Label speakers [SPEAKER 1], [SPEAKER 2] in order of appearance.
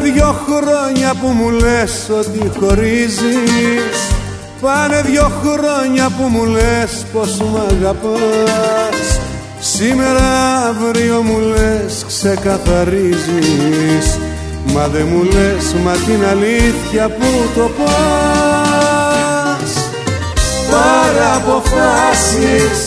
[SPEAKER 1] 2 χρόνια που μου λες ότι χωρίζεις, πάνε 2 χρόνια που μου λες πως μ' αγαπάς. Σήμερα αύριο μου λες ξεκαθαρίζεις, μα δεν μου λες μα την αλήθεια που το πας. Πάρε αποφάσεις,